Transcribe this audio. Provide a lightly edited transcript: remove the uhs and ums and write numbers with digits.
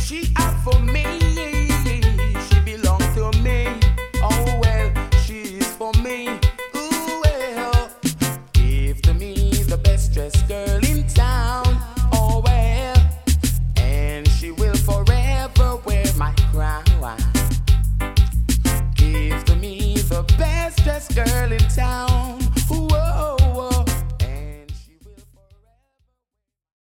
She up for me, she belongs to me. Oh well, she's for me. Ooh well, give to me the best dressed girl in town. Oh well, and she will forever wear my crown. Give to me the best dressed girl in town.